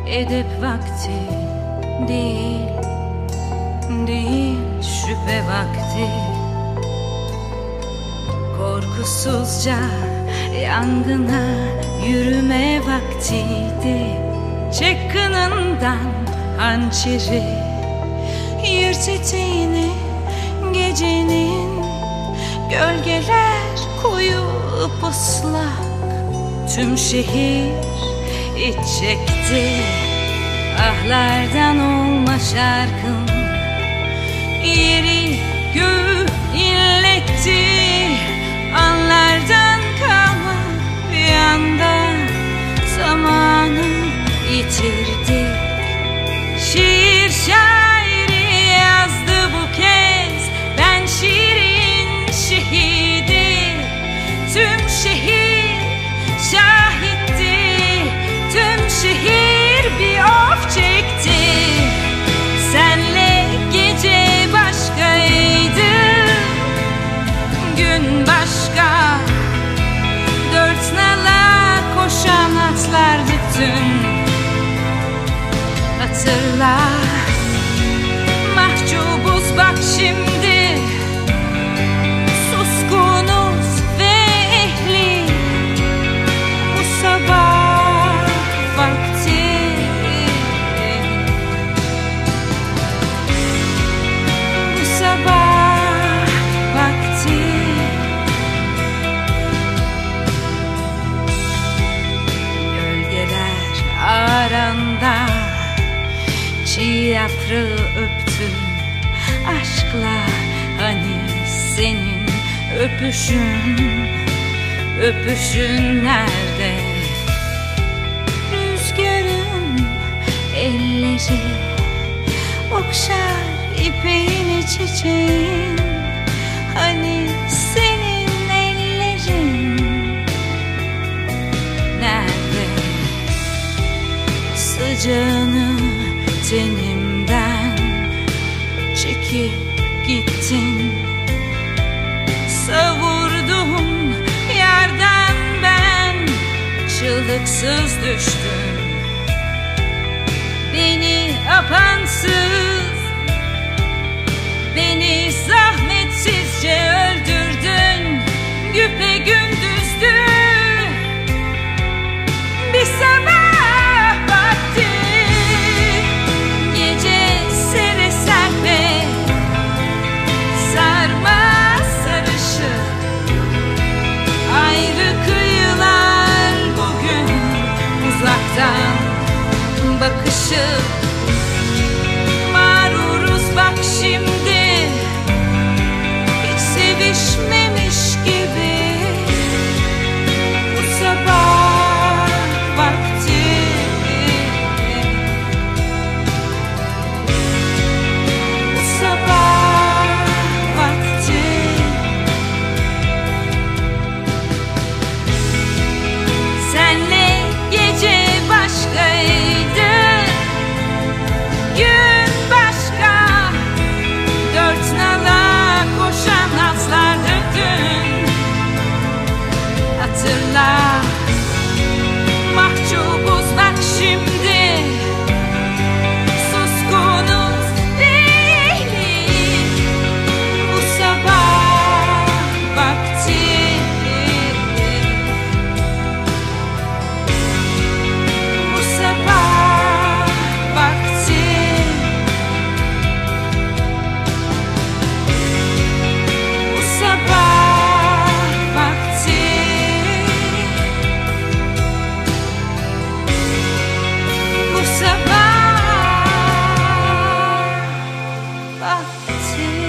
edep vakti değil, değil şüphe vakti. Korkusuzca yangına yürüme vaktiydi. Çek kınından hançeri, yırt eteğini gecenin. Gölgeler koyu ıslak, tüm şehir iç çekti. Ahlardan olma şarkım yeri göğü inletti. Anlardan kalma bir anda zamanı yitirdik. Şiir şairi yazdı bu kez, ben şiirin şehidi. Tüm şehir şahitti, tüm şehir bir of çekti. Senle gece başkaydı, gün başka. Dört nala koşan atlardık dün. Hatırla, mahcubuz bak şimdi, suskunuz ve ehli. Bu sabah vakti, bu sabah vakti. Gölgeler aranda çiğ yaprağı öptü aşkla. Hani senin öpüşün, öpüşün nerede? Rüzgarın elleri okşar ipeğini çiçeğin. Hani senin ellerin nerede? Sıcağını tenimden çekip gittin. Savurdum yerden ben, çığlıksız düştüm. Beni apansız, beni zahmetsizce öldürdün. Güpegündüzdü bir sabah vakti. Gece sere serpe, sarma sarışık. Ayrı kıyılar bugün, uzaktan bakışıp. Mağruruz bak şimdi, hiç sevişmemiş gibi. Bu sabah vakti, bu sabah vakti. Senle gece başkaydı, gün başka. Dört nala koşan atlardık dün. Hatırla, mahcubuz bak şimdi, suskunuz değiliz. Bu sabah vakti, bu sabah vakti. Bu sabah vakti, bu sabah vakti.